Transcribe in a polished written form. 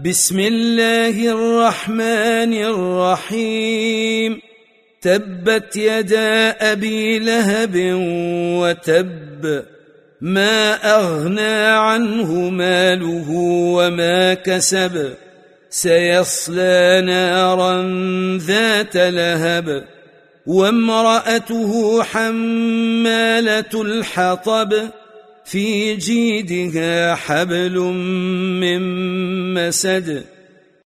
بسم الله الرحمن الرحيم. تبت يدا أبي لهب وتب، ما أغنى عنه ماله وما كسب، سيصلى نارا ذات لهب، وامرأته حمالة الحطب، في جيدها حبل من مسد.